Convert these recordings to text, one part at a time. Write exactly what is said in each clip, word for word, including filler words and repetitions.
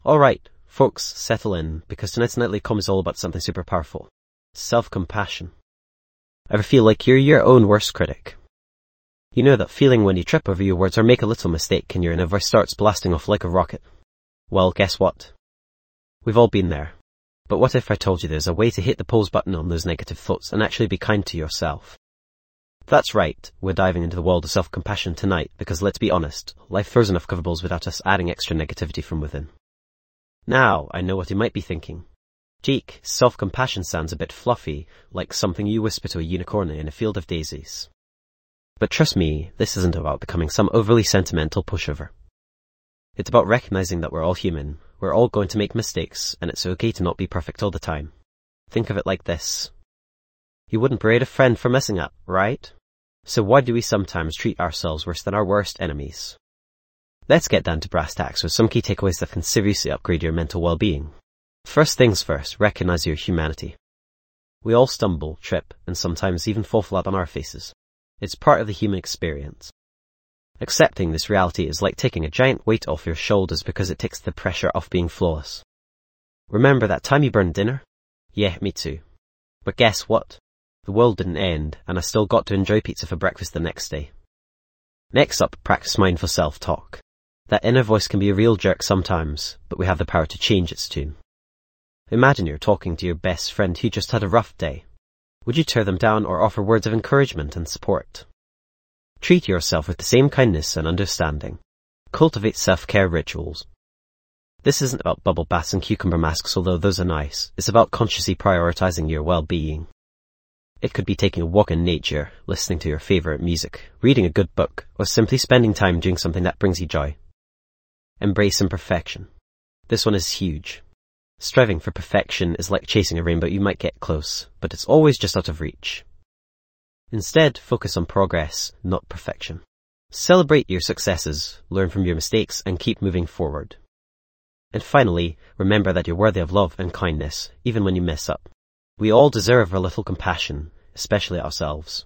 Alright, folks, settle in, because tonight's Nightly Com is all about something super powerful. Self-compassion. Ever feel like you're your own worst critic? You know that feeling when you trip over your words or make a little mistake and your inner voice starts blasting off like a rocket? Well, guess what? We've all been there. But what if I told you there's a way to hit the pause button on those negative thoughts and actually be kind to yourself? That's right, we're diving into the world of self-compassion tonight because, let's be honest, life throws enough curveballs without us adding extra negativity from within. Now, I know what you might be thinking. Jake, self-compassion sounds a bit fluffy, like something you whisper to a unicorn in a field of daisies. But trust me, this isn't about becoming some overly sentimental pushover. It's about recognizing that we're all human, we're all going to make mistakes, and it's okay to not be perfect all the time. Think of it like this. You wouldn't berate a friend for messing up, right? So why do we sometimes treat ourselves worse than our worst enemies? Let's get down to brass tacks with some key takeaways that can seriously upgrade your mental well-being. First things first, recognize your humanity. We all stumble, trip, and sometimes even fall flat on our faces. It's part of the human experience. Accepting this reality is like taking a giant weight off your shoulders because it takes the pressure off being flawless. Remember that time you burned dinner? Yeah, me too. But guess what? The world didn't end, and I still got to enjoy pizza for breakfast the next day. Next up, practice mindful self-talk. That inner voice can be a real jerk sometimes, but we have the power to change its tune. Imagine you're talking to your best friend who just had a rough day. Would you tear them down or offer words of encouragement and support? Treat yourself with the same kindness and understanding. Cultivate self-care rituals. This isn't about bubble baths and cucumber masks, although those are nice. It's about consciously prioritizing your well-being. It could be taking a walk in nature, listening to your favorite music, reading a good book, or simply spending time doing something that brings you joy. Embrace imperfection. This one is huge. Striving for perfection is like chasing a rainbow. You might get close, but it's always just out of reach. Instead, focus on progress, not perfection. Celebrate your successes, learn from your mistakes, and keep moving forward. And finally, remember that you're worthy of love and kindness, even when you mess up. We all deserve a little compassion, especially ourselves.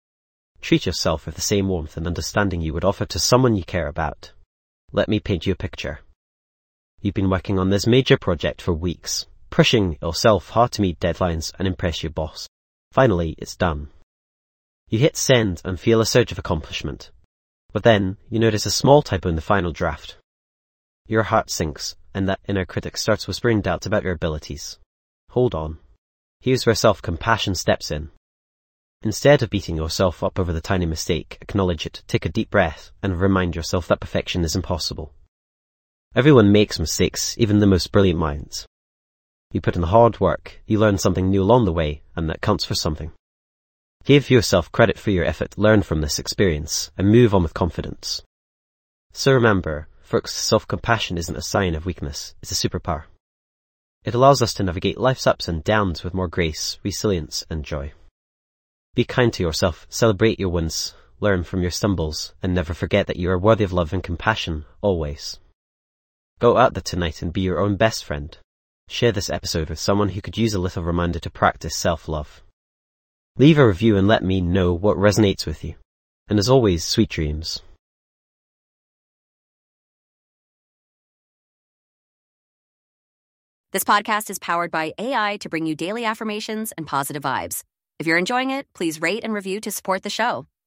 Treat yourself with the same warmth and understanding you would offer to someone you care about. Let me paint you a picture. You've been working on this major project for weeks, pushing yourself hard to meet deadlines and impress your boss. Finally, it's done. You hit send and feel a surge of accomplishment. But then, you notice a small typo in the final draft. Your heart sinks, and that inner critic starts whispering doubts about your abilities. Hold on. Here's where self-compassion steps in. Instead of beating yourself up over the tiny mistake, acknowledge it, take a deep breath, and remind yourself that perfection is impossible. Everyone makes mistakes, even the most brilliant minds. You put in the hard work, you learn something new along the way, and that counts for something. Give yourself credit for your effort, learn from this experience, and move on with confidence. So remember, folks, self-compassion isn't a sign of weakness, it's a superpower. It allows us to navigate life's ups and downs with more grace, resilience, and joy. Be kind to yourself, celebrate your wins, learn from your stumbles, and never forget that you are worthy of love and compassion, always. Go out there tonight and be your own best friend. Share this episode with someone who could use a little reminder to practice self-love. Leave a review and let me know what resonates with you. And as always, sweet dreams. This podcast is powered by A I to bring you daily affirmations and positive vibes. If you're enjoying it, please rate and review to support the show.